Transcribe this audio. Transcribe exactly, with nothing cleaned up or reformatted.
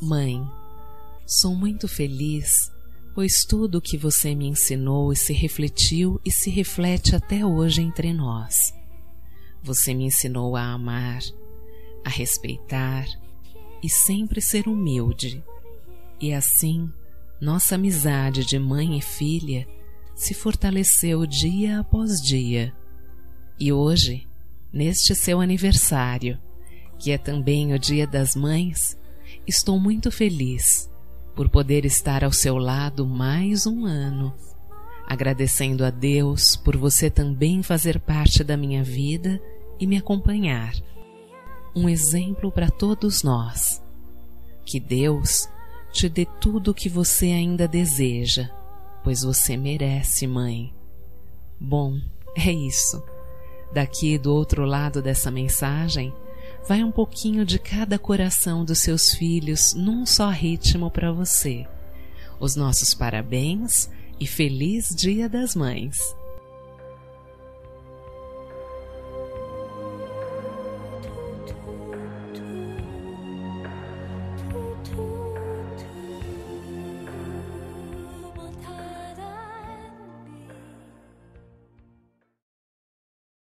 Mãe, sou muito feliz, pois tudo o que você me ensinou e se refletiu e se reflete até hoje entre nós. Você me ensinou a amar, a respeitar e sempre ser humilde. E assim, nossa amizade de mãe e filha se fortaleceu dia após dia. E hoje, neste seu aniversário, que é também o Dia das Mães, estou muito feliz por poder estar ao seu lado mais um ano, agradecendo a Deus por você também fazer parte da minha vida e me acompanhar. Um exemplo para todos nós. Que Deus te dê tudo o que você ainda deseja, pois você merece, mãe. Bom, é isso. Daqui do outro lado dessa mensagem, vai um pouquinho de cada coração dos seus filhos num só ritmo para você. Os nossos parabéns e feliz Dia das Mães!